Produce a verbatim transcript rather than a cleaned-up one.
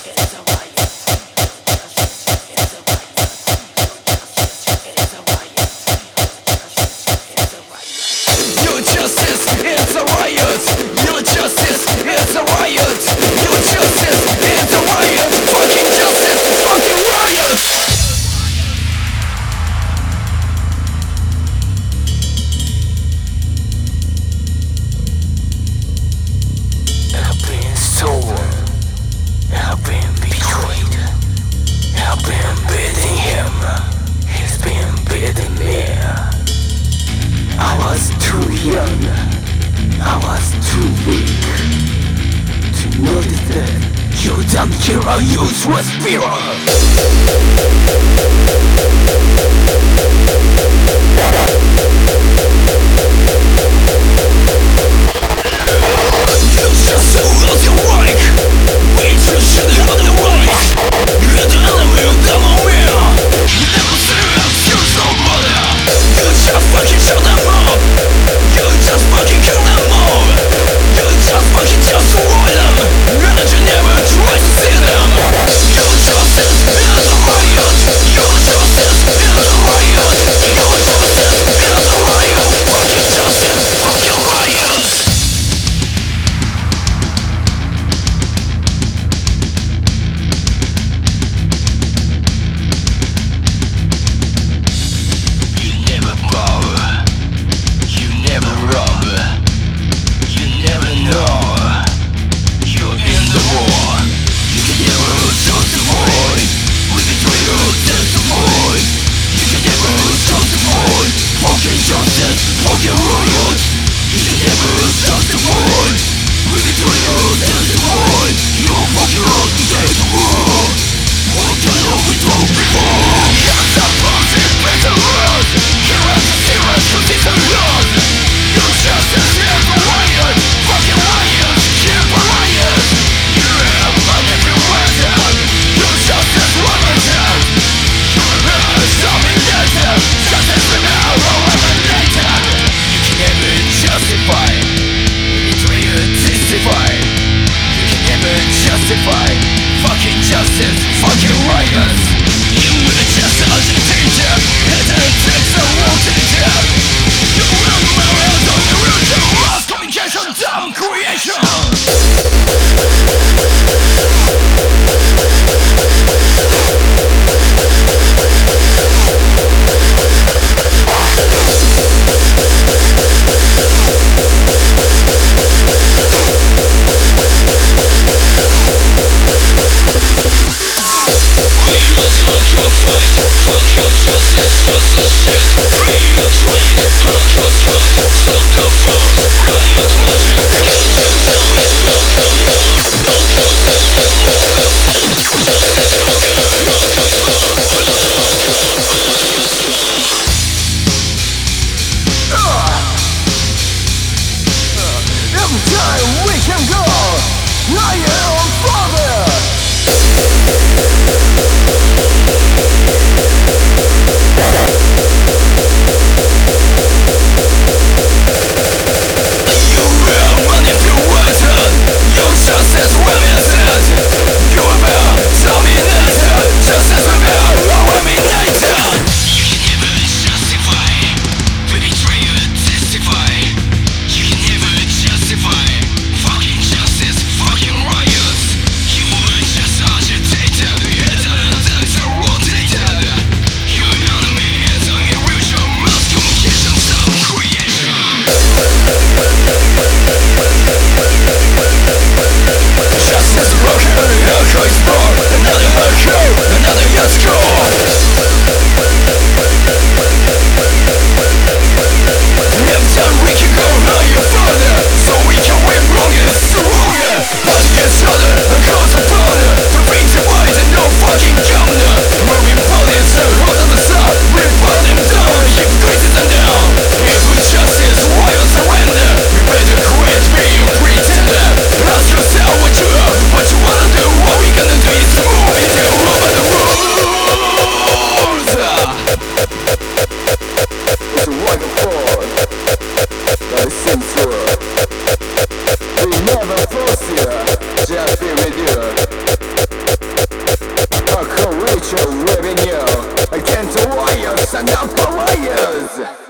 Your justice, it's a riot. Your justice, it's a riot. Your justice, it's a riot. Fucking justice, fucking riot. I've been stolen. I've been betrayed. I've been beating him. He's been beating me. I was too young, I was too weak to notice that you damn hero use was fear. You just lost your right, we just should have the right. You're the enemy of the moment. Never serious, you're so brother. You just fucking shut them up. You just fucking kill them all. You just fucking destroy them. And you never try to see them. Your justice is a riot. Your justice is a riot. Your justice is a riot. Fucking justice, fucking riot. You never bow. You never rob. You never know. You're in the war. You can never justify. We can try to testify. You can never justify. Fucking justice, fucking riot. You can never justify. We can try to testify. You're fucking wrong to take the war. What kind of we told before? Hands up, fucking better us. Heroes, heroes, cause it's a loss. Your justice is a riot. Fucking riot, keep a riot. You have on every weapon. Your justice one more time. Your mirrors dominated. Justice will now eliminated. You can never justify. You can try to testify. You can never justify. Fucking justice, fucking riot. You were just a teacher. And it takes a long to death. You will marry on the road to lost communication, dumb creation. We listen out for liars.